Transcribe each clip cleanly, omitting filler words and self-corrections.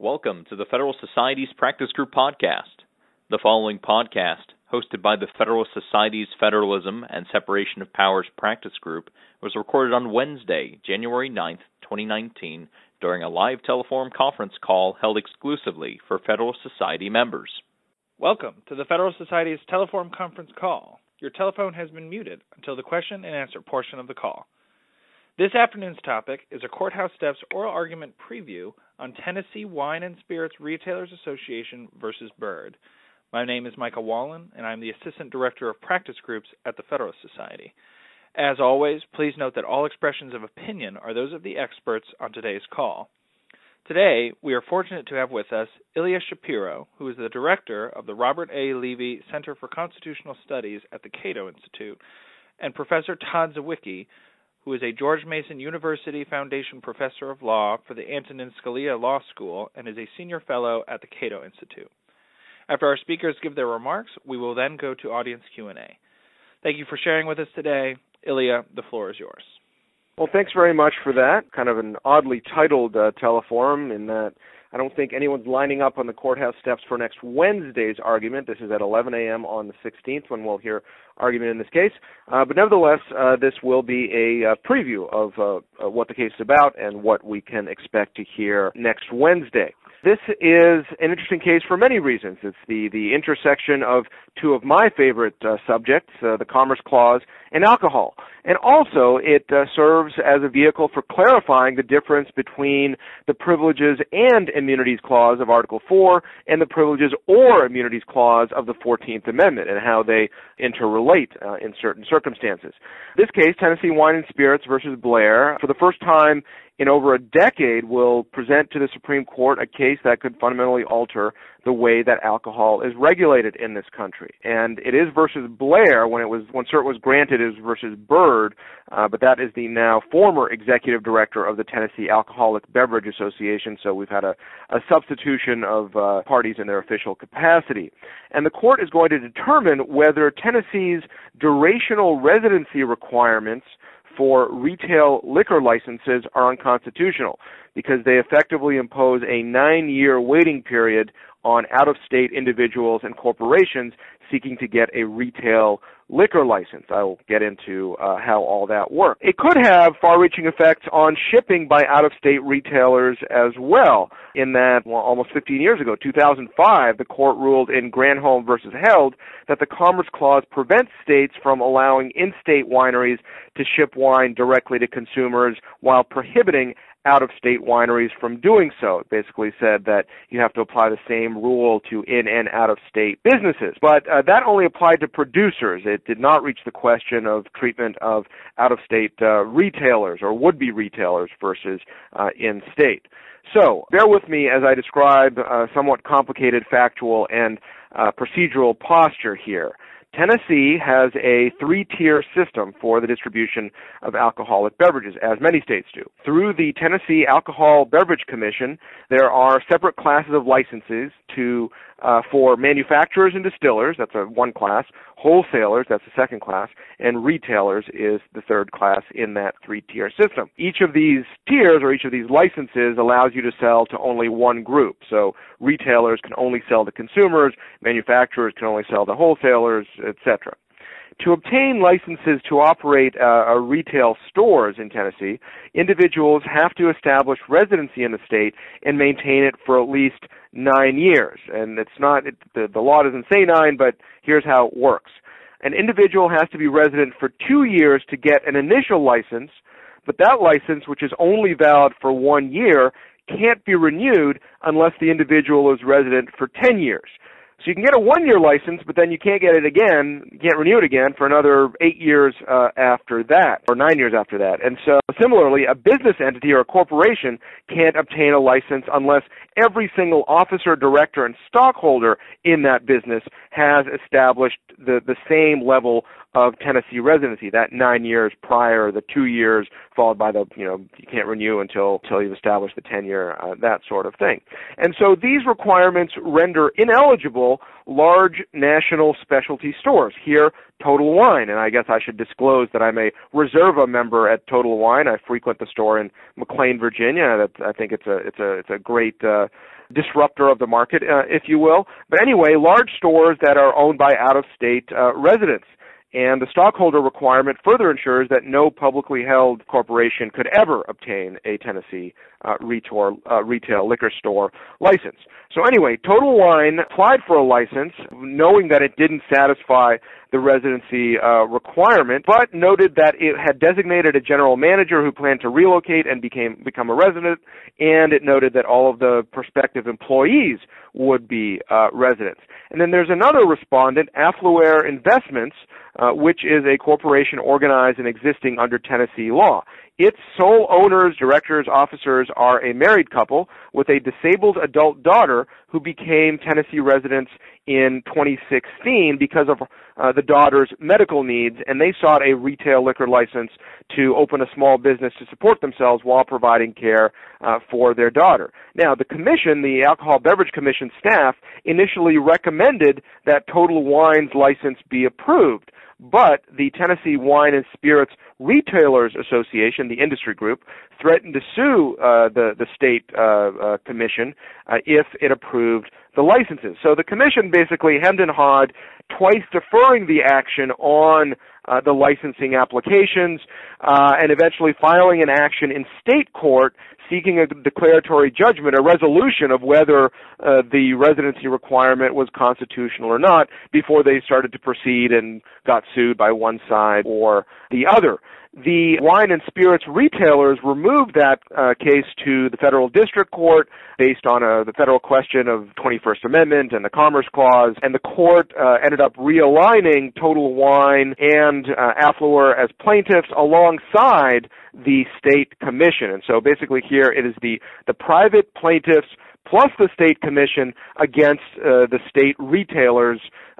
Welcome to the Federal Society's Practice Group podcast. The following podcast, hosted by the Federal Society's Federalism and Separation of Powers Practice Group, was recorded on Wednesday, January 9th, 2019, during a live teleforum conference call held exclusively for Federal Society members. Welcome to the Federal Society's teleforum conference call. Your telephone has been muted until the question and answer portion of the call. This afternoon's topic is a Courthouse Steps oral argument preview on Tennessee Wine and Spirits Retailers Association versus Byrd. My name is Michael Wallen, and I'm the Assistant Director of Practice Groups at the Federalist Society. As always, please note that all expressions of opinion are those of the experts on today's call. Today, we are fortunate to have with us Ilya Shapiro, who is the Director of the Robert A. Levy Center for Constitutional Studies at the Cato Institute, and Professor Todd Zawicki, who is a George Mason University Foundation Professor of Law for the Antonin Scalia Law School and is a Senior Fellow at the Cato Institute. After our speakers give their remarks, we will then go to audience Q&A. Thank you for sharing with us today. Ilya, the floor is yours. Well, thanks very much for that. Kind of an oddly titled teleforum in that I don't think anyone's lining up on the courthouse steps for next Wednesday's argument. This is at 11 a.m. on the 16th when we'll hear argument in this case. But nevertheless, this will be a preview of what the case is about and what we can expect to hear next Wednesday. This is an interesting case for many reasons. It's the intersection of two of my favorite subjects, the Commerce Clause and alcohol. And also, it serves as a vehicle for clarifying the difference between the Privileges and Immunities Clause of Article 4 and the Privileges or Immunities Clause of the 14th Amendment and how they interrelate in certain circumstances. This case, Tennessee Wine and Spirits versus Blair, for the first time in over a decade, will present to the Supreme Court a case that could fundamentally alter the way that alcohol is regulated in this country. And it is versus Blair. When cert was granted, it was versus Byrd, but that is the now former executive director of the Tennessee Alcoholic Beverage Association, so we've had a substitution of parties in their official capacity. And the court is going to determine whether Tennessee's durational residency requirements for retail liquor licenses are unconstitutional because they effectively impose a 9-year waiting period on out-of-state individuals and corporations seeking to get a retail liquor license. I will get into how all that works. It could have far-reaching effects on shipping by out-of-state retailers as well, in that, almost 15 years ago, 2005, the court ruled in Granholm versus Held that the Commerce Clause prevents states from allowing in-state wineries to ship wine directly to consumers while prohibiting out-of-state wineries from doing so. It basically said that you have to apply the same rule to in- and out-of-state businesses. But that only applied to producers. It did not reach the question of treatment of out-of-state retailers or would-be retailers versus in-state. So, bear with me as I describe somewhat complicated factual and procedural posture here. Tennessee has a 3-tier system for the distribution of alcoholic beverages, as many states do. Through the Tennessee Alcohol Beverage Commission, there are separate classes of licenses for manufacturers and distillers, that's one class, wholesalers, that's the second class, and retailers is the third class in that 3-tier system. Each of these tiers or each of these licenses allows you to sell to only one group. So retailers can only sell to consumers, manufacturers can only sell to wholesalers, etc. To obtain licenses to operate retail stores in Tennessee, individuals have to establish residency in the state and maintain it for at least 9 years. And the law doesn't say 9, but here's how it works. An individual has to be resident for 2 years to get an initial license, but that license, which is only valid for 1 year, can't be renewed unless the individual is resident for 10 years. So you can get a 1-year license, but then you can't get it again, you can't renew it again for another 8 years after that, or 9 years after that. And so similarly, a business entity or a corporation can't obtain a license unless every single officer, director, and stockholder in that business has established the same level of Tennessee residency, that 9 years prior, the 2 years followed by you can't renew until you've established the 10-year, that sort of thing. And so these requirements render ineligible large national specialty stores. Here, Total Wine, and I guess I should disclose that I'm a Reserva member at Total Wine. I frequent the store in McLean, Virginia. I think it's a great disruptor of the market, if you will. But anyway, large stores that are owned by out-of-state residents. And the stockholder requirement further ensures that no publicly held corporation could ever obtain a Tennessee retail liquor store license. So anyway, Total Wine applied for a license, knowing that it didn't satisfy the residency requirement, but noted that it had designated a general manager who planned to relocate and become a resident, and it noted that all of the prospective employees would be residents. And then there's another respondent, Affluere Investments, which is a corporation organized and existing under Tennessee law. Its sole owners, directors, officers are a married couple with a disabled adult daughter who became Tennessee residents in 2016 because of the daughter's medical needs, and they sought a retail liquor license to open a small business to support themselves while providing care for their daughter. Now, the commission, the Alcohol Beverage Commission staff, initially recommended that Total Wine's license be approved, but the Tennessee Wine and Spirits Retailers Association, the industry group, threatened to sue the state commission if it approved the licenses. So the commission basically hemmed and hawed, twice deferring the action on the licensing applications, and eventually filing an action in state court seeking a declaratory judgment, a resolution of whether the residency requirement was constitutional or not, before they started to proceed and got sued by one side or the other. The wine and spirits retailers removed that case to the federal district court based on the federal question of 21st Amendment and the Commerce Clause, and the court ended up realigning Total Wine and Affluere as plaintiffs alongside the state commission. And so basically here it is the private plaintiffs plus the state commission against the state retailers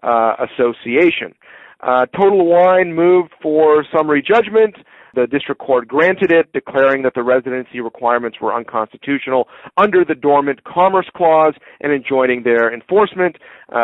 association. Total Wine moved for summary judgment. The district court granted it, declaring that the residency requirements were unconstitutional under the Dormant Commerce Clause and enjoining their enforcement.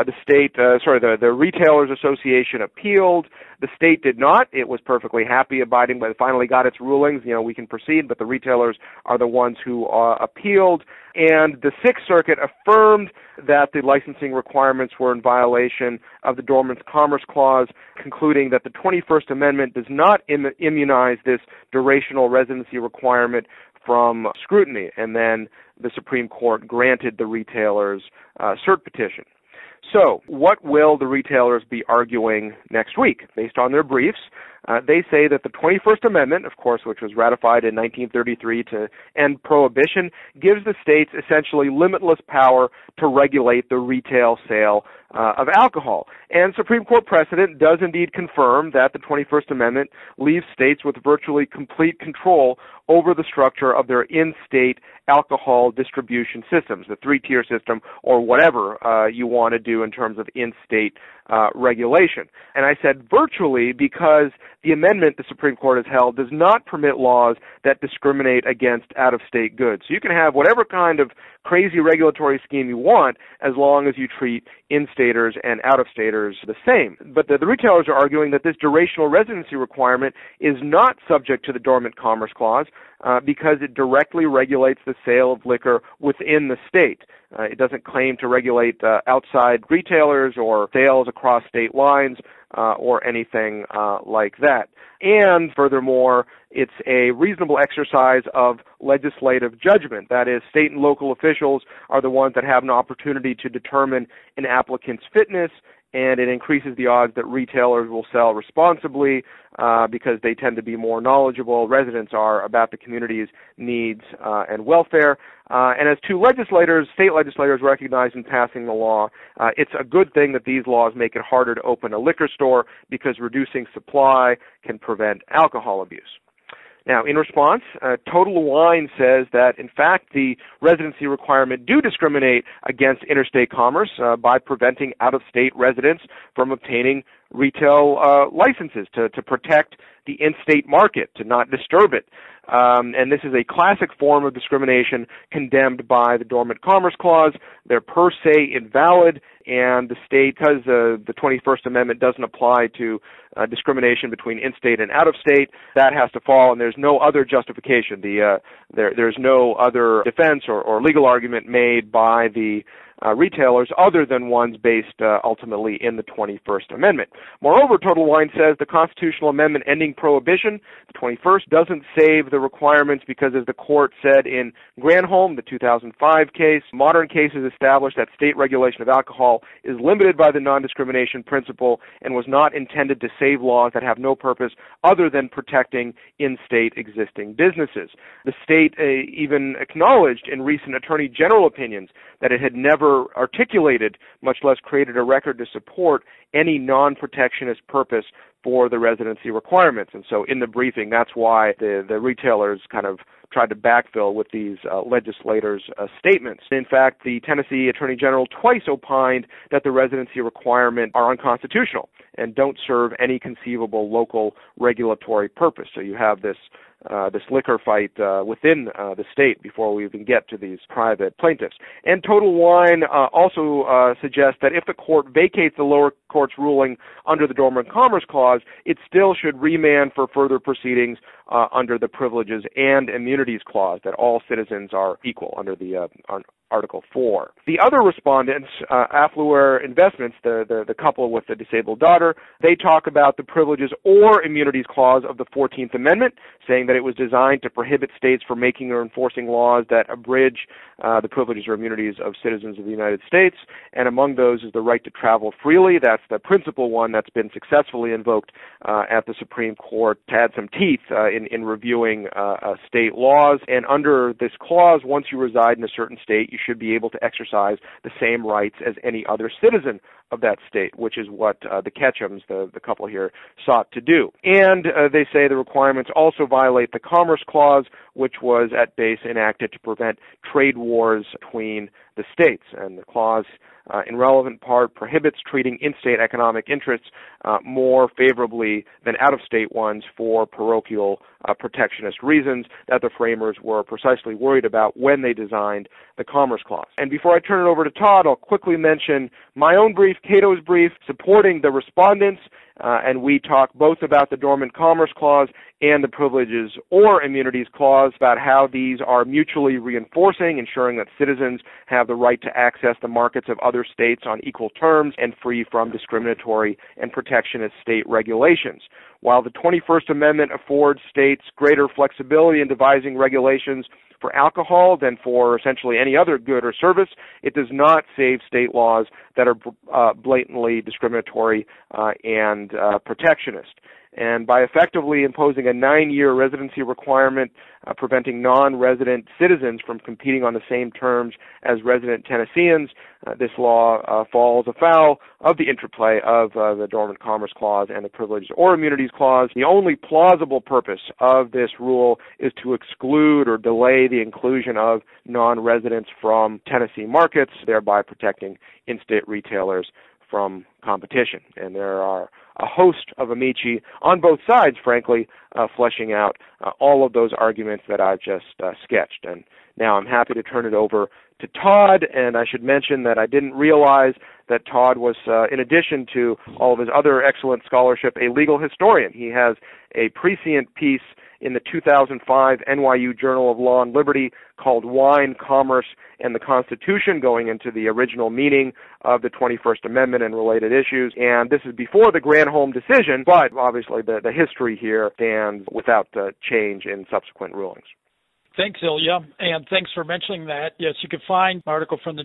The Retailers Association appealed. The state did not. It was perfectly happy abiding, but it finally got its rulings. We can proceed, but the retailers are the ones who appealed. And the Sixth Circuit affirmed that the licensing requirements were in violation of the Dormant Commerce Clause, concluding that the 21st Amendment does not immunize this durational residency requirement from scrutiny. And then the Supreme Court granted the retailers' cert petition. So, what will the retailers be arguing next week? Based on their briefs, they say that the 21st Amendment, of course, which was ratified in 1933 to end prohibition, gives the states essentially limitless power to regulate the retail sale of alcohol. And Supreme Court precedent does indeed confirm that the 21st Amendment leaves states with virtually complete control over the structure of their in-state alcohol distribution systems, the three-tier system, or whatever you want to do in terms of in-state regulation. And I said virtually because the amendment the Supreme Court has held does not permit laws that discriminate against out-of-state goods. So you can have whatever kind of crazy regulatory scheme you want as long as you treat in-staters and out-of-staters the same. But the retailers are arguing that this durational residency requirement is not subject to the Dormant Commerce Clause because it directly regulates the sale of liquor within the state. It doesn't claim to regulate outside retailers or sales across state lines or anything like that. And furthermore, it's a reasonable exercise of legislative judgment. That is, state and local officials are the ones that have an opportunity to determine an applicant's fitness, and it increases the odds that retailers will sell responsibly because they tend to be more knowledgeable, residents are, about the community's needs and welfare. And as two state legislators recognized in passing the law, it's a good thing that these laws make it harder to open a liquor store because reducing supply can prevent alcohol abuse. Now, in response, Total Wine says that, in fact, the residency requirement do discriminate against interstate commerce by preventing out-of-state residents from obtaining retail licenses to protect the in-state market, to not disturb it. And this is a classic form of discrimination condemned by the Dormant Commerce Clause. They're per se invalid, and the state, because the 21st Amendment doesn't apply to discrimination between in-state and out-of-state, that has to fall, and there's no other justification. There's no other defense or legal argument made by the retailers other than ones based ultimately in the 21st Amendment. Moreover, Total Wine says the constitutional amendment ending prohibition, the 21st, doesn't save the requirements because, as the court said in Granholm, the 2005 case, modern cases establish that state regulation of alcohol is limited by the non-discrimination principle and was not intended to save laws that have no purpose other than protecting in-state existing businesses. The state even acknowledged in recent Attorney General opinions that it had never articulated, much less created a record to support any non-protectionist purpose for the residency requirements. And so in the briefing, that's why the retailers kind of tried to backfill with these legislators' statements. In fact, the Tennessee Attorney General twice opined that the residency requirements are unconstitutional and don't serve any conceivable local regulatory purpose. So you have this liquor fight within the state before we even get to these private plaintiffs. And Total Wine also suggests that if the court vacates the lower court's ruling under the Dormant Commerce Clause, it still should remand for further proceedings under the Privileges and Immunities Clause, that all citizens are equal under the Article 4. The other respondents, Affluere Investments, the couple with the disabled daughter, they talk about the Privileges or Immunities Clause of the 14th Amendment, saying that it was designed to prohibit states from making or enforcing laws that abridge the privileges or immunities of citizens of the United States, and among those is the right to travel freely. That's the principal one that's been successfully invoked at the Supreme Court to add some teeth in reviewing state laws. And under this clause, once you reside in a certain state, you should be able to exercise the same rights as any other citizen of that state, which is what the Ketchums, the couple here, sought to do. And they say the requirements also violate the Commerce Clause, which was at base enacted to prevent trade wars between the states. And the clause, in relevant part, prohibits treating in-state economic interests more favorably than out-of-state ones for parochial protectionist reasons that the framers were precisely worried about when they designed the Commerce Clause. And before I turn it over to Todd, I'll quickly mention my own brief, Cato's brief, supporting the respondents, and we talk both about the Dormant Commerce Clause and the Privileges or Immunities Clause, about how these are mutually reinforcing, ensuring that citizens have the right to access the markets of other states on equal terms and free from discriminatory and protectionist state regulations. While the 21st Amendment affords states greater flexibility in devising regulations for alcohol than for essentially any other good or service, it does not save state laws that are blatantly discriminatory and protectionist. And by effectively imposing a 9-year residency requirement preventing non-resident citizens from competing on the same terms as resident Tennesseans, this law falls afoul of the interplay of the Dormant Commerce Clause and the Privileges or Immunities Clause. The only plausible purpose of this rule is to exclude or delay the inclusion of non-residents from Tennessee markets, thereby protecting in-state retailers from competition. And there are a host of amici on both sides, frankly, fleshing out all of those arguments that I've just sketched. And now I'm happy to turn it over to Todd, and I should mention that I didn't realize that Todd was, in addition to all of his other excellent scholarship, a legal historian. He has a prescient piece in the 2005 NYU Journal of Law and Liberty called Wine, Commerce, and the Constitution, going into the original meaning of the 21st Amendment and related issues. And this is before the Granholm decision, but obviously the history here stands without change in subsequent rulings. Thanks, Ilya, and thanks for mentioning that. Yes, you can find an article from the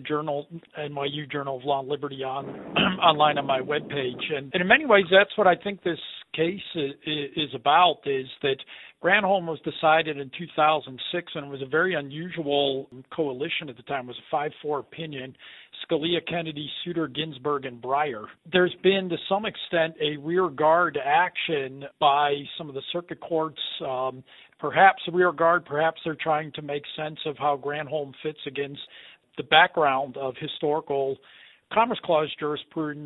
NYU Journal of Law and Liberty online on my webpage. And in many ways, that's what I think this case is about, is that Granholm was decided in 2006, and it was a very unusual coalition at the time. It was a 5-4 opinion: Scalia, Kennedy, Souter, Ginsburg, and Breyer. There's been, to some extent, a rear guard action by some of the circuit courts, perhaps a rear guard, perhaps they're trying to make sense of how Granholm fits against the background of historical Commerce Clause jurisprudence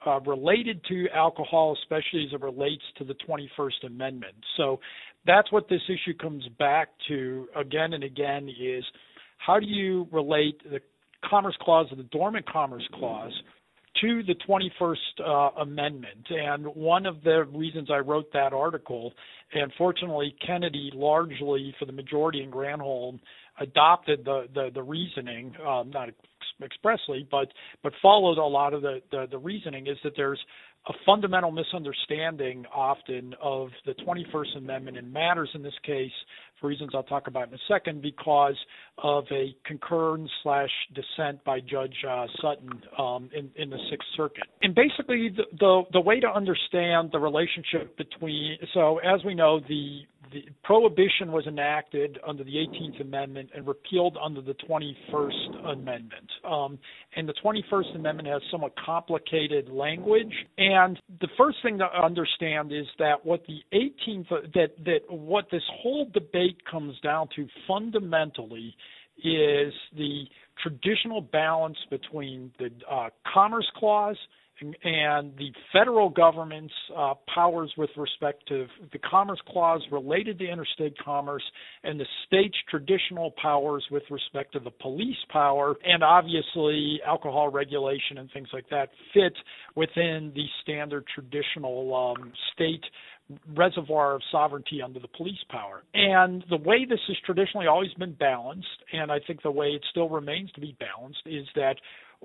related to alcohol, especially as it relates to the 21st Amendment. So that's what this issue comes back to again and again is how do you relate the Commerce Clause or the Dormant Commerce Clause to the 21st Amendment. And one of the reasons I wrote that article, and fortunately Kennedy largely for the majority in Granholm adopted the reasoning, not expressly, but followed a lot of the reasoning, is that there's a fundamental misunderstanding often of the 21st Amendment and matters in this case, for reasons I'll talk about in a second, because of a concurrence/dissent by Judge Sutton in the Sixth Circuit. And basically the way to understand the relationship between, so as we know, the Prohibition was enacted under the 18th Amendment and repealed under the 21st Amendment. And the 21st Amendment has somewhat complicated language. And the first thing to understand is that what the 18th, that what this whole debate comes down to fundamentally is the traditional balance between the Commerce Clause and the federal government's powers with respect to the Commerce Clause related to interstate commerce and the state's traditional powers with respect to the police power, and obviously alcohol regulation and things like that fit within the standard traditional state reservoir of sovereignty under the police power. And the way this has traditionally always been balanced, and I think the way it still remains to be balanced, is that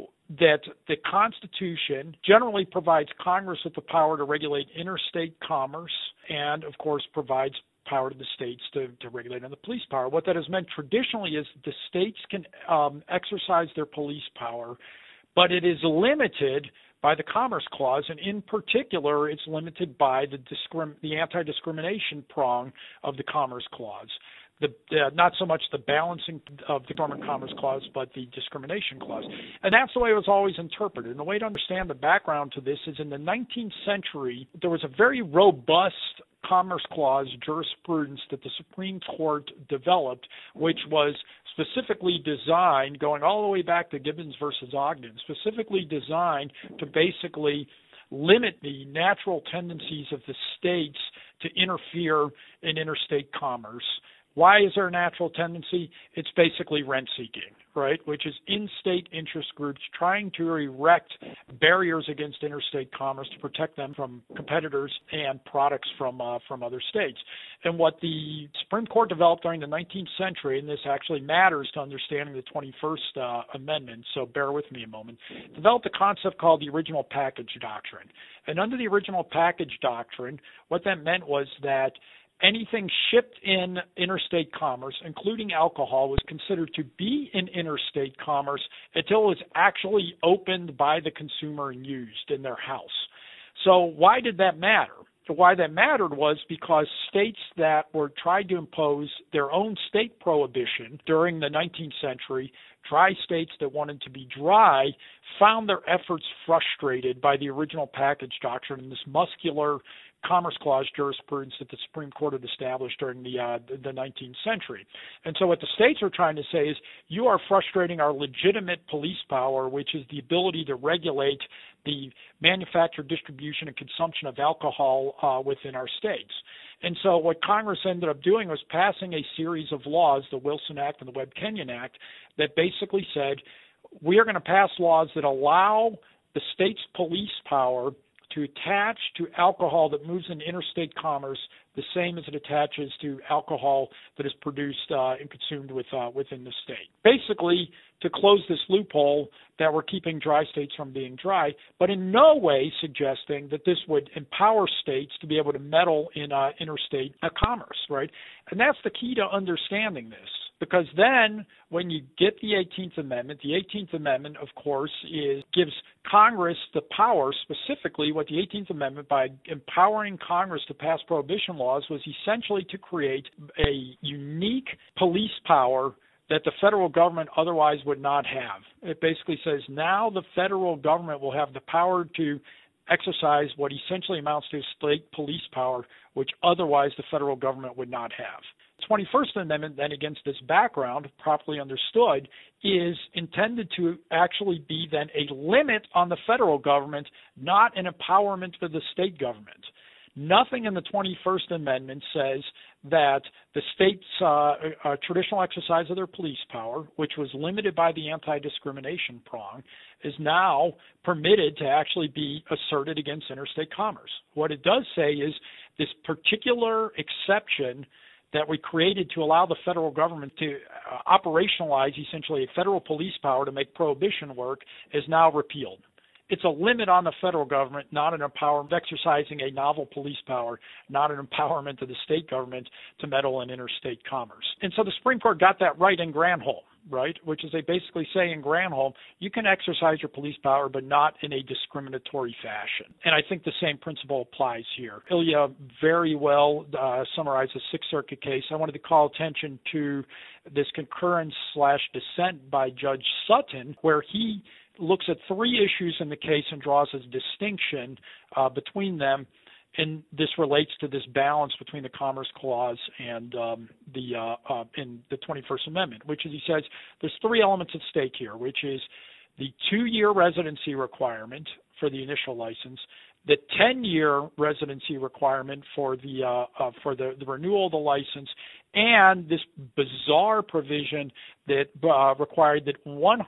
the Constitution generally provides Congress with the power to regulate interstate commerce and, of course, provides power to the states to regulate on the police power. What that has meant traditionally is the states can exercise their police power, but it is limited by the Commerce Clause, and in particular, it's limited by the anti-discrimination prong of the Commerce Clause. Not so much the balancing of the Dormant Commerce Clause, but the discrimination clause. And that's the way it was always interpreted. And the way to understand the background to this is in the 19th century, there was a very robust Commerce Clause jurisprudence that the Supreme Court developed, which was specifically designed, going all the way back to Gibbons versus Ogden, specifically designed to basically limit the natural tendencies of the states to interfere in interstate commerce. Why is there a natural tendency? It's basically rent-seeking, right, which is in-state interest groups trying to erect barriers against interstate commerce to protect them from competitors and products from other states. And what the Supreme Court developed during the 19th century, and this actually matters to understanding the 21st Amendment, so bear with me a moment, developed a concept called the original package doctrine. And under the original package doctrine, what that meant was that anything shipped in interstate commerce, including alcohol, was considered to be in interstate commerce until it was actually opened by the consumer and used in their house. So why did that matter? Why that mattered was because states that were trying to impose their own state prohibition during the 19th century, dry states that wanted to be dry, found their efforts frustrated by the original package doctrine and this muscular Commerce Clause jurisprudence that the Supreme Court had established during the 19th century. And so what the states are trying to say is, you are frustrating our legitimate police power, which is the ability to regulate the manufacture, distribution, and consumption of alcohol within our states. And so what Congress ended up doing was passing a series of laws, the Wilson Act and the Webb-Kenyon Act, that basically said, we are going to pass laws that allow the state's police power to attach to alcohol that moves in interstate commerce the same as it attaches to alcohol that is produced and consumed within the state. Basically, to close this loophole that we're keeping dry states from being dry, but in no way suggesting that this would empower states to be able to meddle in interstate commerce, right? And that's the key to understanding this. Because then when you get the 18th Amendment, the 18th Amendment, of course, gives Congress the power, specifically what the 18th Amendment, by empowering Congress to pass prohibition laws, was essentially to create a unique police power that the federal government otherwise would not have. It basically says now the federal government will have the power to exercise what essentially amounts to state police power, which otherwise the federal government would not have. It's 21st Amendment, then, against this background, properly understood, is intended to actually be then a limit on the federal government, not an empowerment for the state government. Nothing in the 21st Amendment says that the state's traditional exercise of their police power, which was limited by the anti-discrimination prong, is now permitted to actually be asserted against interstate commerce. What it does say is this particular exception that we created to allow the federal government to operationalize essentially a federal police power to make prohibition work is now repealed. It's a limit on the federal government, not an empowerment, exercising a novel police power, not an empowerment of the state government to meddle in interstate commerce. And so the Supreme Court got that right in Granholm, right, which is they basically say in Granholm, you can exercise your police power, but not in a discriminatory fashion. And I think the same principle applies here. Ilya very well summarized the Sixth Circuit case. I wanted to call attention to this concurrence/dissent by Judge Sutton, where he looks at three issues in the case and draws a distinction between them, and this relates to this balance between the Commerce Clause and in the 21st Amendment, which is, he says, there's three elements at stake here, which is the 2-year residency requirement for the initial license, the 10-year residency requirement for the renewal of the license, and this bizarre provision that required that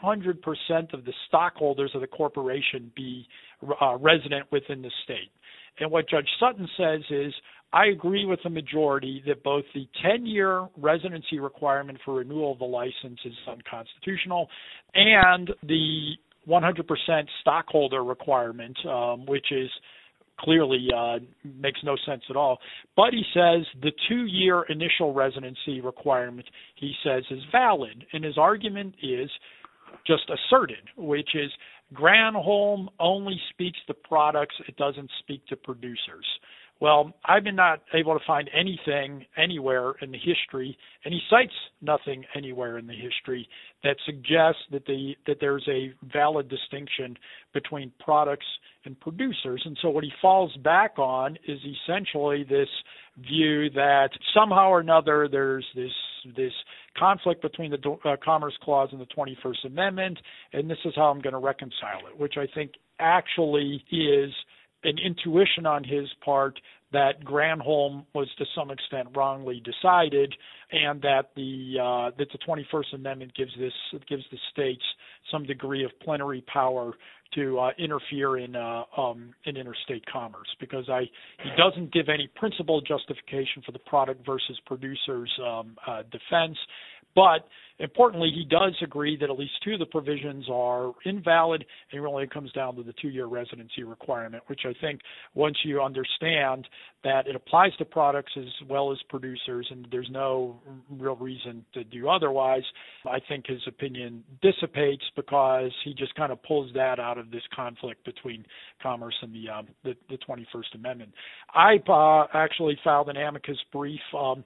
100% of the stockholders of the corporation be resident within the state. And what Judge Sutton says is, I agree with the majority that both the 10-year residency requirement for renewal of the license is unconstitutional, and the 100% stockholder requirement, which is clearly makes no sense at all. But he says the 2-year initial residency requirement, he says, is valid. And his argument is just asserted, which is Granholm only speaks to products, it doesn't speak to producers. Well, I've been not able to find anything anywhere in the history, and he cites nothing anywhere in the history that suggests that there's a valid distinction between products and producers. And so what he falls back on is essentially this view that somehow or another there's this conflict between the Commerce Clause and the 21st Amendment, and this is how I'm going to reconcile it, which I think actually is an intuition on his part that Granholm was to some extent wrongly decided, and that the 21st Amendment gives the states some degree of plenary power to interfere in interstate commerce, because he doesn't give any principled justification for the product versus producers defense. But importantly, he does agree that at least two of the provisions are invalid, and really it comes down to the 2-year residency requirement, which I think once you understand that it applies to products as well as producers and there's no real reason to do otherwise, I think his opinion dissipates, because he just kind of pulls that out of this conflict between commerce and the 21st Amendment. I actually filed an amicus brief on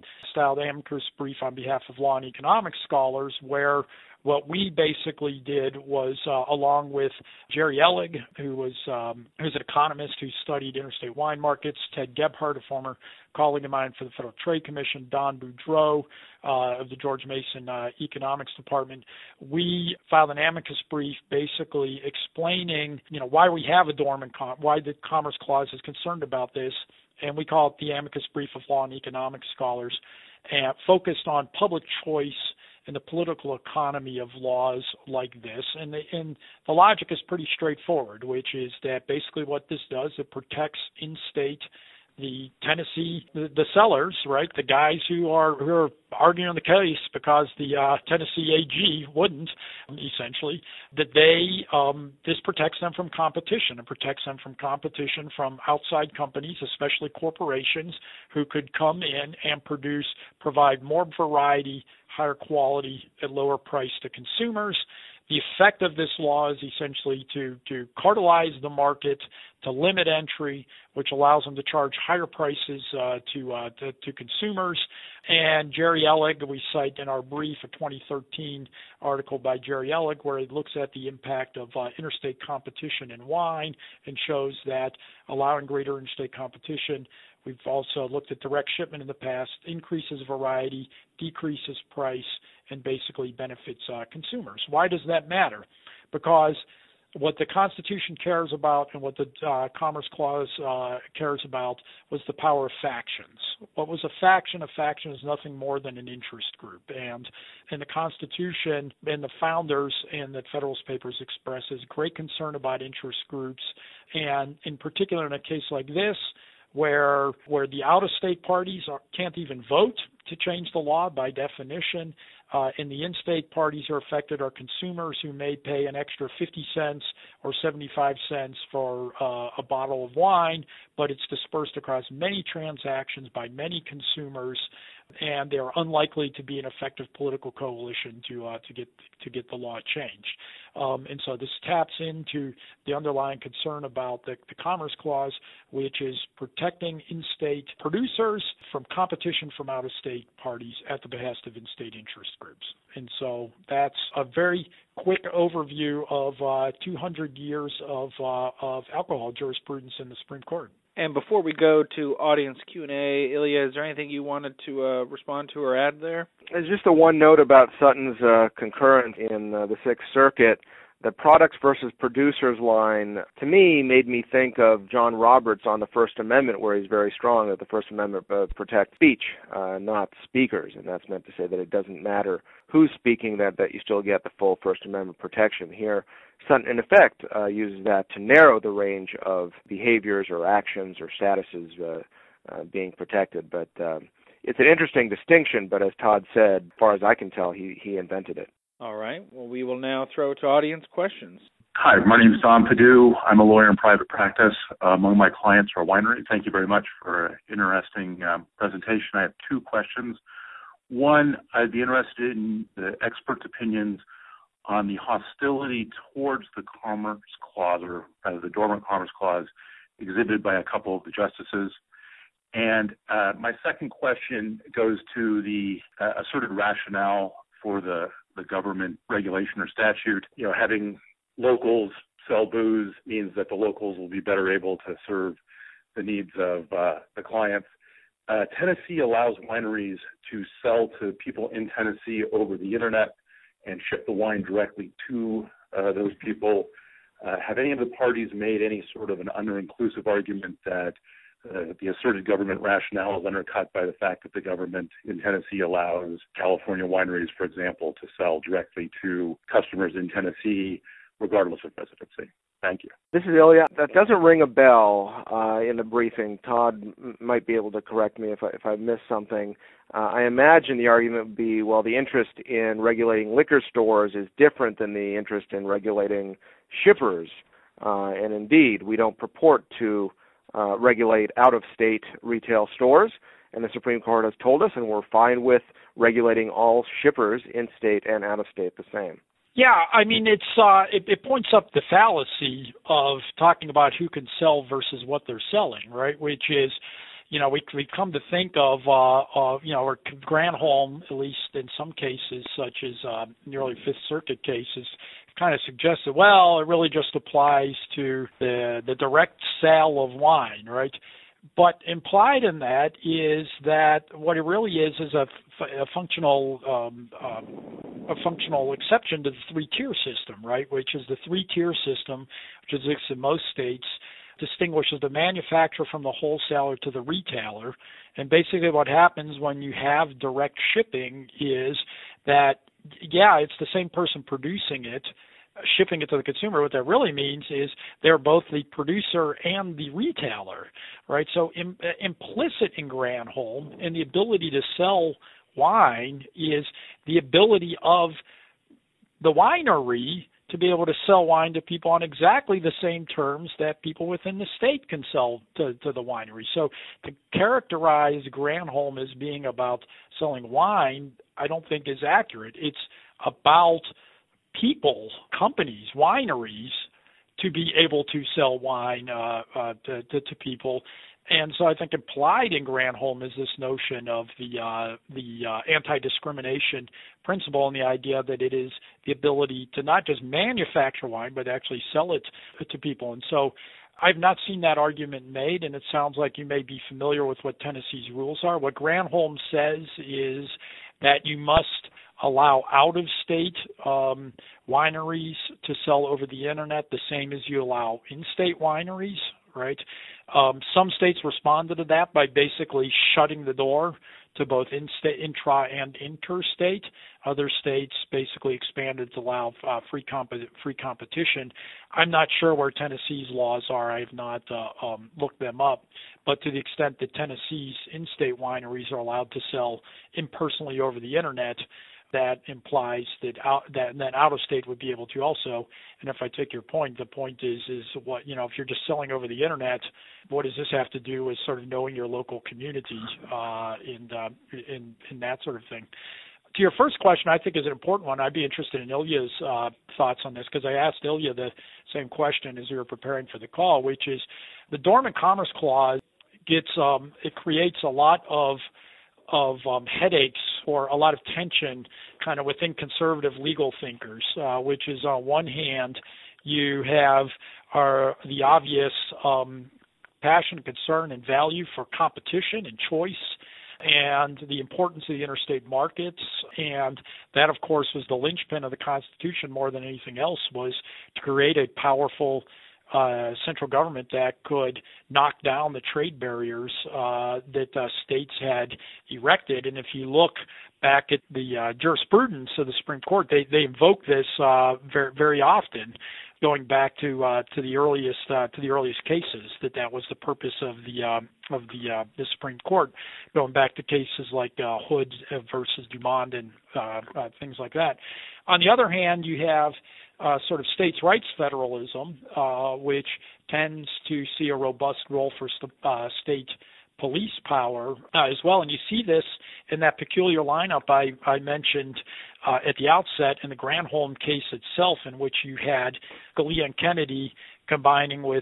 behalf of law and economics scholars, where what we basically did was, along with Jerry Ellig, who's an economist who studied interstate wine markets, Ted Gebhardt, a former colleague of mine for the Federal Trade Commission, Don Boudreau of the George Mason Economics Department, we filed an amicus brief basically explaining, why we have a dormant, why the Commerce Clause is concerned about this, and we call it the amicus brief of law and economics scholars, and focused on public choice in the political economy of laws like this. And the logic is pretty straightforward, which is that basically what this does, it protects in-state the Tennessee, the sellers, right, the guys who are arguing the case because the Tennessee AG wouldn't, essentially, that this protects them from competition. It protects them from competition from outside companies, especially corporations, who could come in and provide more variety, higher quality at lower price to consumers. The effect of this law is essentially to cartelize the market, to limit entry, which allows them to charge higher prices to consumers. And Jerry Ellig, we cite in our brief a 2013 article by Jerry Ellig, where he looks at the impact of interstate competition in wine and shows that allowing greater interstate competition We've also looked at direct shipment in the past, increases variety, decreases price, and basically benefits consumers. Why does that matter? Because what the Constitution cares about and what the Commerce Clause cares about was the power of factions. What was a faction? A faction is nothing more than an interest group. And in the Constitution and the founders and the Federalist Papers expresses great concern about interest groups. And in particular, in a case like this, where the out-of-state parties can't even vote to change the law by definition, and the in-state parties are affected are consumers who may pay an extra 50 cents or 75 cents for a bottle of wine, but it's dispersed across many transactions by many consumers, and they're unlikely to be an effective political coalition to get the law changed. And so this taps into the underlying concern about the Commerce Clause, which is protecting in-state producers from competition from out-of-state parties at the behest of in-state interest groups. And so that's a very quick overview of 200 years of alcohol jurisprudence in the Supreme Court. And before we go to audience Q&A, Ilya, is there anything you wanted to respond to or add there? There's just a one note about Sutton's concurrence in the Sixth Circuit. The products versus producers line, to me, made me think of John Roberts on the First Amendment, where he's very strong that the First Amendment protects speech, not speakers. And that's meant to say that it doesn't matter who's speaking, that you still get the full First Amendment protection. Here, Sutton, in effect, uses that to narrow the range of behaviors or actions or statuses being protected. But it's an interesting distinction, but as Todd said, as far as I can tell, he invented it. All right. Well, we will now throw to audience questions. Hi, my name is Don Perdue. I'm a lawyer in private practice. Among my clients are wineries. Thank you very much for an interesting presentation. I have two questions. One, I'd be interested in the experts' opinions on the hostility towards the Commerce Clause, or the Dormant Commerce Clause, exhibited by a couple of the justices. And my second question goes to the asserted rationale for the government regulation or statute. You know, having locals sell booze means that the locals will be better able to serve the needs of the clients. Tennessee allows wineries to sell to people in Tennessee over the internet and ship the wine directly to those people. Have any of the parties made any sort of an under-inclusive argument that the asserted government rationale is undercut by the fact that the government in Tennessee allows California wineries, for example, to sell directly to customers in Tennessee, regardless of residency? Thank you. This is Ilya. That doesn't ring a bell in the briefing. Todd might be able to correct me if I missed something. I imagine the argument would be, well, the interest in regulating liquor stores is different than the interest in regulating shippers. And indeed, we don't purport to regulate out-of-state retail stores, and the Supreme Court has told us, and we're fine with regulating all shippers in-state and out-of-state the same. Yeah, I mean, it points up the fallacy of talking about who can sell versus what they're selling, right? Which is, you know, we come to think of, you know, or Granholm, at least in some cases, such as the early Fifth Circuit cases, kind of suggested, well, it really just applies to the direct sale of wine, right? But implied in that is that what it really is a functional exception to the three-tier system, right? Which is the three-tier system, which exists in most states, distinguishes the manufacturer from the wholesaler to the retailer. And basically what happens when you have direct shipping is that, yeah, it's the same person producing it, shipping it to the consumer. What that really means is they're both the producer and the retailer, right? So implicit in Granholm and the ability to sell wine is the ability of the winery to be able to sell wine to people on exactly the same terms that people within the state can sell to the winery. So to characterize Granholm as being about selling wine, I don't think is accurate. It's about people, companies, wineries, to be able to sell wine to people. And so I think implied in Granholm is this notion of the anti-discrimination principle, and the idea that it is the ability to not just manufacture wine, but actually sell it to people. And so I've not seen that argument made, and it sounds like you may be familiar with what Tennessee's rules are. What Granholm says is that you must allow out-of-state wineries to sell over the internet the same as you allow in-state wineries, right? Some states responded to that by basically shutting the door to both intra and interstate. Other states basically expanded to allow free competition. I'm not sure where Tennessee's laws are. I have not looked them up. But to the extent that Tennessee's in-state wineries are allowed to sell impersonally over the internet, that implies that out-of-state would be able to also. And if I take your point, the point is what, if you're just selling over the internet, what does this have to do with sort of knowing your local community in that sort of thing? To your first question, I think is an important one. I'd be interested in Ilya's thoughts on this, because I asked Ilya the same question as we were preparing for the call, which is the Dormant Commerce Clause it creates a lot of headaches or a lot of tension kind of within conservative legal thinkers, which is on one hand, you have the obvious passion, concern, and value for competition and choice and the importance of the interstate markets. And that, of course, was the linchpin of the Constitution more than anything else, was to create a powerful central government that could knock down the trade barriers that states had erected. And if you look back at the jurisprudence of the Supreme Court, they invoke this very, very often, going back to the earliest cases. That was the purpose of the Supreme Court, going back to cases like Hood versus Dumont and things like that. On the other hand, you have sort of states' rights federalism, which tends to see a robust role for state police power as well. And you see this in that peculiar lineup I mentioned at the outset in the Granholm case itself, in which you had Scalia and Kennedy combining with,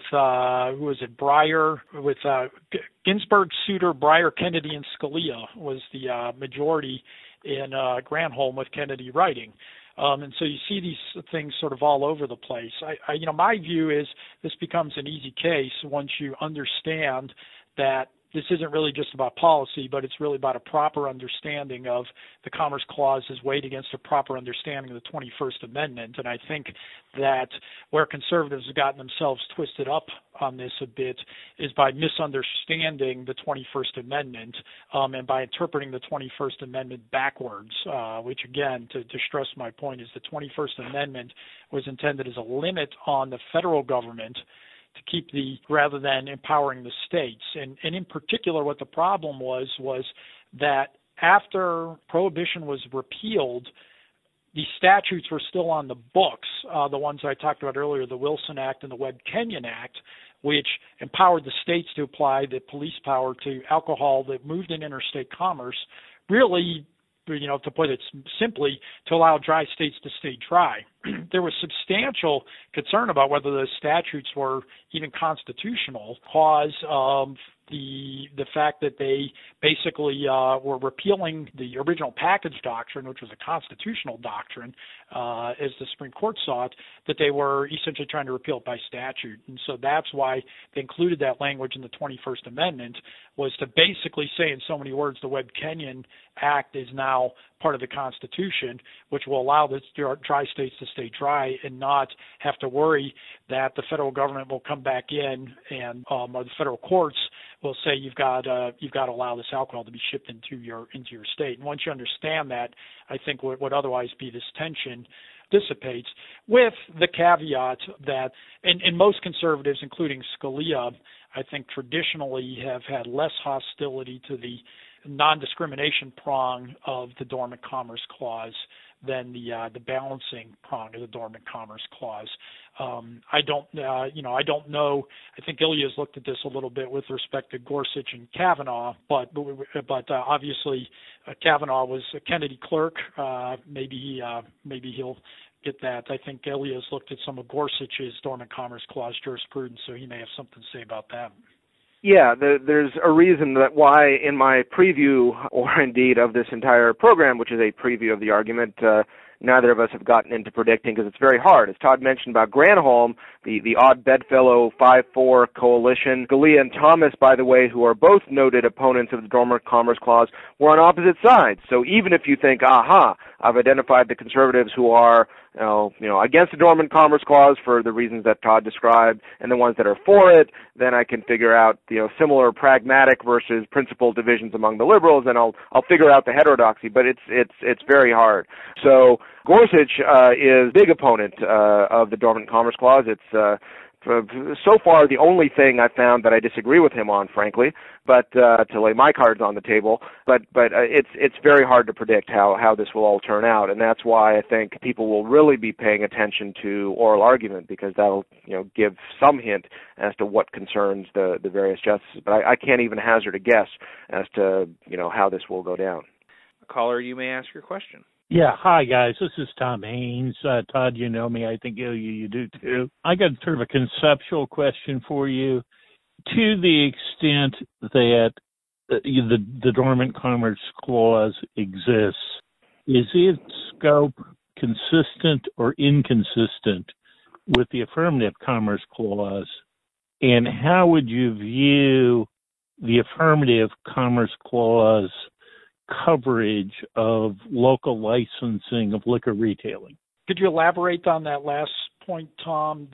Breyer, with Ginsburg, Souter, Breyer, Kennedy, and Scalia was the majority in Granholm, with Kennedy writing. And so you see these things sort of all over the place. My view is this becomes an easy case once you understand that this isn't really just about policy, but it's really about a proper understanding of the Commerce Clause's weight against a proper understanding of the 21st Amendment. And I think that where conservatives have gotten themselves twisted up on this a bit is by misunderstanding the 21st Amendment and by interpreting the 21st Amendment backwards, which, again, to stress my point, is the 21st Amendment was intended as a limit on the federal government to keep rather than empowering the states. And in particular, what the problem was that after Prohibition was repealed, the statutes were still on the books, the ones I talked about earlier, the Wilson Act and the Webb-Kenyon Act, which empowered the states to apply the police power to alcohol that moved in interstate commerce, really, to put it simply, to allow dry states to stay dry. There was substantial concern about whether the statutes were even constitutional, because of the fact that they basically were repealing the original package doctrine, which was a constitutional doctrine, as the Supreme Court saw it, that they were essentially trying to repeal it by statute. And so that's why they included that language in the 21st Amendment, was to basically say in so many words the Webb-Kenyon Act is now part of the Constitution, which will allow the dry states to stay dry and not have to worry that the federal government will come back in and or the federal courts will say you've got to allow this alcohol to be shipped into your state. And once you understand that, I think what would otherwise be this tension dissipates, with the caveat that, and most conservatives, including Scalia, I think traditionally have had less hostility to the non-discrimination prong of the Dormant Commerce Clause than the balancing prong of the Dormant Commerce Clause. I don't know. I think Ilya's looked at this a little bit with respect to Gorsuch and Kavanaugh, but obviously Kavanaugh was a Kennedy clerk. Maybe he'll get that. I think Ilya's looked at some of Gorsuch's Dormant Commerce Clause jurisprudence, so he may have something to say about that. Yeah, there's a reason that why in my preview, or indeed of this entire program, which is a preview of the argument, neither of us have gotten into predicting because it's very hard. As Todd mentioned about Granholm, the odd bedfellow 5-4 coalition, Scalia and Thomas, by the way, who are both noted opponents of the Dormant Commerce Clause, were on opposite sides. So even if you think, aha, I've identified the conservatives who are against the Dormant Commerce Clause for the reasons that Todd described, and the ones that are for it, then I can figure out similar pragmatic versus principled divisions among the liberals, and I'll figure out the heterodoxy. But it's very hard. So Gorsuch is a big opponent of the Dormant Commerce Clause. It's so far the only thing I've found that I disagree with him on, frankly, but to lay my cards on the table. But it's very hard to predict how this will all turn out, and that's why I think people will really be paying attention to oral argument, because that'll give some hint as to what concerns the various justices. But I can't even hazard a guess as to how this will go down. Caller, you may ask your question. Yeah, hi guys. This is Tom Haynes. Todd, you know me. I think you do too. I got sort of a conceptual question for you. To the extent that the Dormant Commerce Clause exists, is its scope consistent or inconsistent with the Affirmative Commerce Clause? And how would you view the Affirmative Commerce Clause coverage of local licensing of liquor retailing? Could you elaborate on that last point, Tom?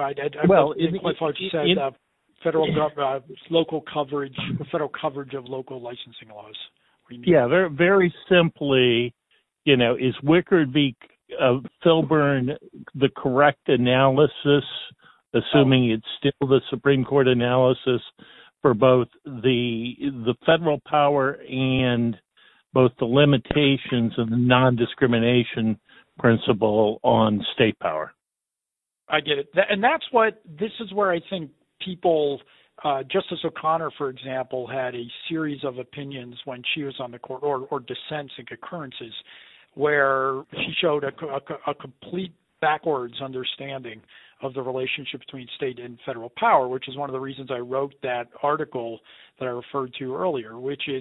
Federal local coverage, federal coverage of local licensing laws. Yeah, very, very simply, is Wickard v. Filburn the correct analysis, assuming it's still the Supreme Court analysis for both the federal power and both the limitations and the non-discrimination principle on state power? I get it. And this is where I think people, Justice O'Connor, for example, had a series of opinions when she was on the court, or dissents and concurrences, where she showed a complete backwards understanding of the relationship between state and federal power, which is one of the reasons I wrote that article that I referred to earlier, which is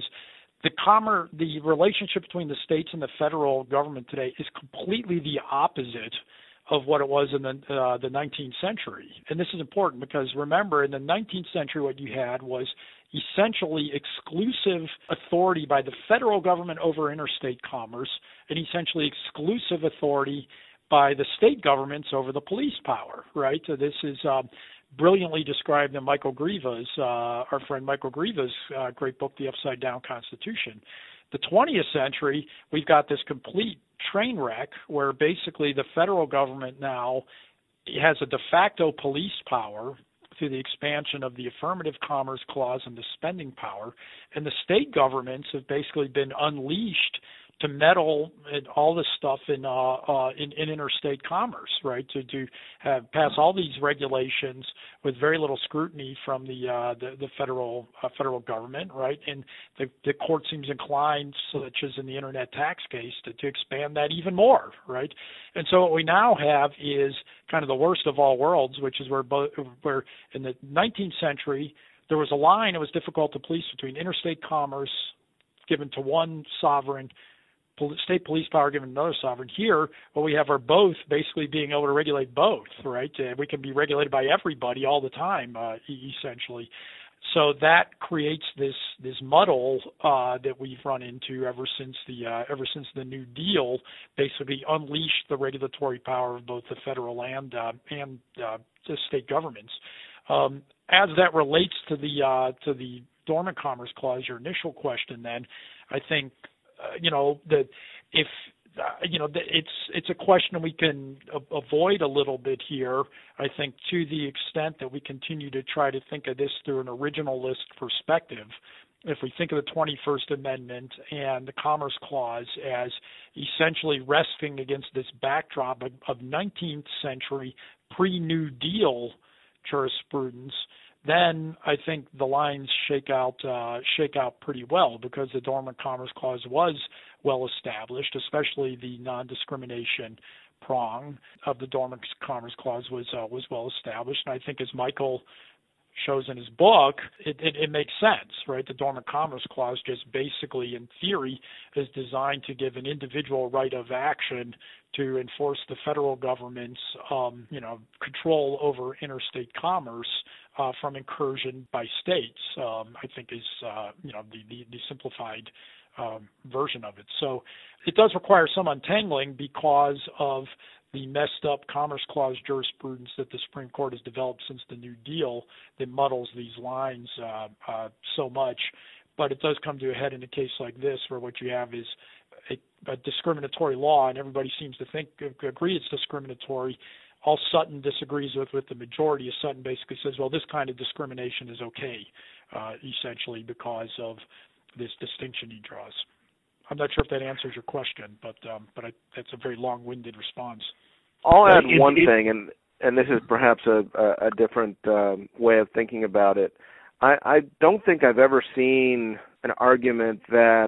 the relationship between the states and the federal government today is completely the opposite of what it was in the 19th century. And this is important because, remember, in the 19th century what you had was essentially exclusive authority by the federal government over interstate commerce and essentially exclusive authority by the state governments over the police power, right? So this is brilliantly described in Michael Greva's, our friend Michael Greva's great book, The Upside Down Constitution. The 20th century, we've got this complete train wreck where basically the federal government now has a de facto police power through the expansion of the Affirmative Commerce Clause and the spending power, and the state governments have basically been unleashed to meddle in all this stuff in interstate commerce, right? To pass all these regulations with very little scrutiny from the federal government, right? And the court seems inclined, such as in the internet tax case, to expand that even more, right? And so what we now have is kind of the worst of all worlds, which is where in the 19th century there was a line it was difficult to police between interstate commerce given to one sovereign, state police power given to another sovereign. Here, what we have are both basically being able to regulate both, right? We can be regulated by everybody all the time, essentially. So that creates this muddle that we've run into ever since the New Deal basically unleashed the regulatory power of both the federal and the state governments. As that relates to the Dormant Commerce Clause, your initial question, then I think that if it's a question we can avoid a little bit here, I think, to the extent that we continue to try to think of this through an originalist perspective. If we think of the 21st Amendment and the Commerce Clause as essentially resting against this backdrop of 19th century pre-New Deal jurisprudence, then I think the lines shake out pretty well, because the Dormant Commerce Clause was well established, especially the non-discrimination prong of the Dormant Commerce Clause was well established. And I think, as Michael shows in his book, it makes sense, right? The Dormant Commerce Clause just basically, in theory, is designed to give an individual right of action to enforce the federal government's, control over interstate commerce from incursion by states. I think is, the simplified version of it. So it does require some untangling because of the messed up Commerce Clause jurisprudence that the Supreme Court has developed since the New Deal that muddles these lines so much. But it does come to a head in a case like this, where what you have is a discriminatory law, and everybody seems to agree it's discriminatory. All Sutton disagrees with the majority. Sutton basically says, well, this kind of discrimination is okay, essentially because of this distinction he draws. I'm not sure if that answers your question, but that's a very long-winded response. I'll add one thing, and this is perhaps a different way of thinking about it. I don't think I've ever seen an argument that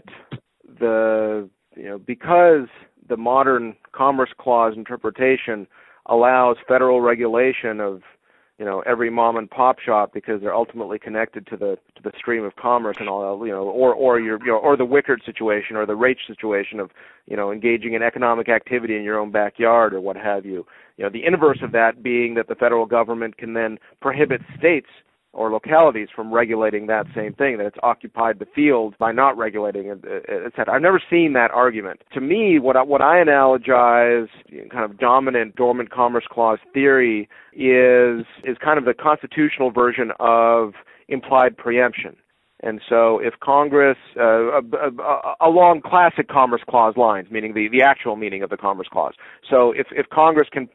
because the modern Commerce Clause interpretation allows federal regulation of every mom and pop shop because they're ultimately connected to the stream of commerce and all, or the Wickard situation or the Raich situation of engaging in economic activity in your own backyard or what have you. The inverse of that being that the federal government can then prohibit states or localities from regulating that same thing, that it's occupied the field by not regulating it, etc. I've never seen that argument. To me, what I analogize kind of dominant Dormant Commerce Clause theory is kind of the constitutional version of implied preemption. And so if Congress, along classic Commerce Clause lines, meaning the actual meaning of the Commerce Clause. So if Congress can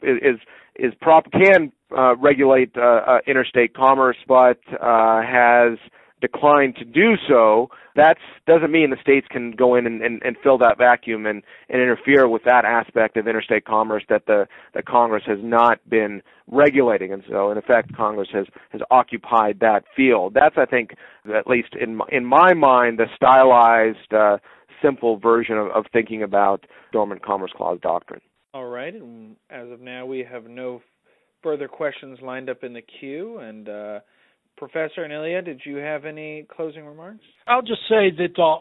regulate interstate commerce, but has declined to do so, that doesn't mean the states can go in and fill that vacuum and interfere with that aspect of interstate commerce that Congress has not been regulating. And so, in effect, Congress has occupied that field. That's, I think, at least in my mind, the stylized, simple version of thinking about Dormant Commerce Clause doctrine. All right, and as of now, we have no further questions lined up in the queue. And Professor Anilia, did you have any closing remarks? I'll just say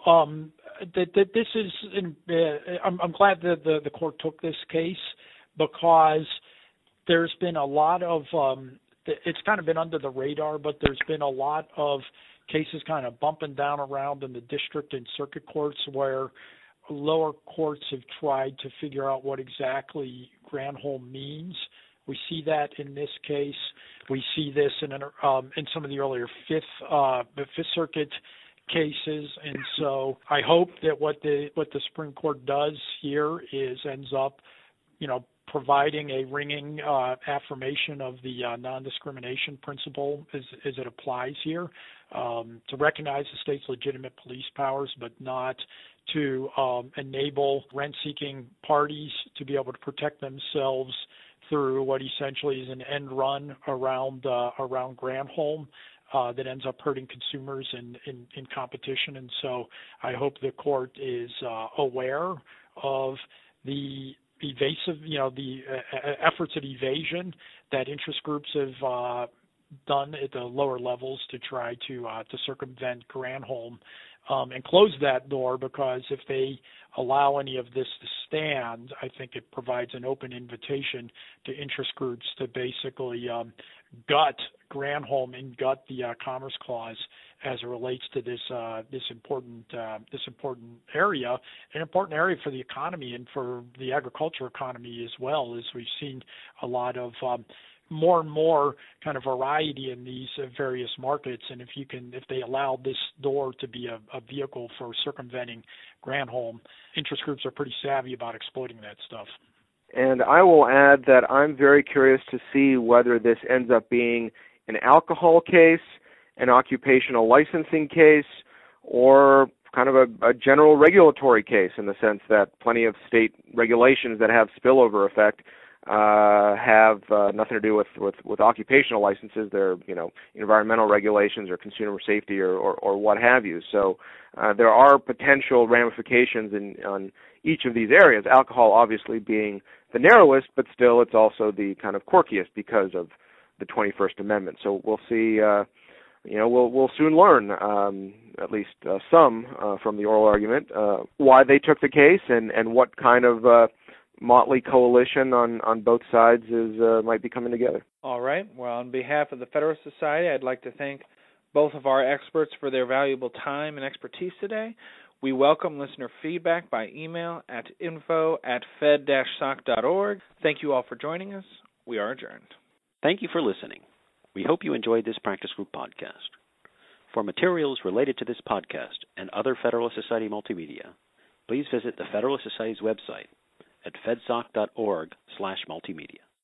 that this is. I'm glad that the court took this case because there's been a lot of. It's kind of been under the radar, but there's been a lot of cases kind of bumping down around in the district and circuit courts where lower courts have tried to figure out what exactly Granholm means. We see that in this case. We see this in some of the earlier Fifth Circuit cases, and so I hope that what the Supreme Court does here ends up, providing a ringing affirmation of the non-discrimination principle as it applies here, to recognize the state's legitimate police powers, but not to enable rent-seeking parties to be able to protect themselves through what essentially is an end run around Granholm that ends up hurting consumers in competition. And so I hope the court is aware of the evasive, the efforts at evasion that interest groups have done at the lower levels to try to circumvent Granholm, and close that door, because if they allow any of this to stand, I think it provides an open invitation to interest groups to basically gut Granholm and gut the Commerce Clause as it relates to this important area, an important area for the economy and for the agriculture economy as well, as we've seen a lot of more and more kind of variety in these various markets. And if they allow this door to be a vehicle for circumventing Granholm, interest groups are pretty savvy about exploiting that stuff. And I will add that I'm very curious to see whether this ends up being an alcohol case, an occupational licensing case, or kind of a general regulatory case, in the sense that plenty of state regulations that have spillover effect have nothing to do with occupational licenses. They're environmental regulations or consumer safety or what have you. So there are potential ramifications on each of these areas. Alcohol obviously being the narrowest, but still it's also the kind of quirkiest because of the 21st Amendment. So we'll see. We'll soon learn, at least some from the oral argument, why they took the case and what kind of motley coalition on both sides might be coming together. All right. Well, on behalf of the Federalist Society, I'd like to thank both of our experts for their valuable time and expertise today. We welcome listener feedback by email at info@fed-soc.org. Thank you all for joining us. We are adjourned. Thank you for listening. We hope you enjoyed this practice group podcast. For materials related to this podcast and other Federalist Society multimedia, please visit the Federalist Society's website at fedsoc.org/multimedia.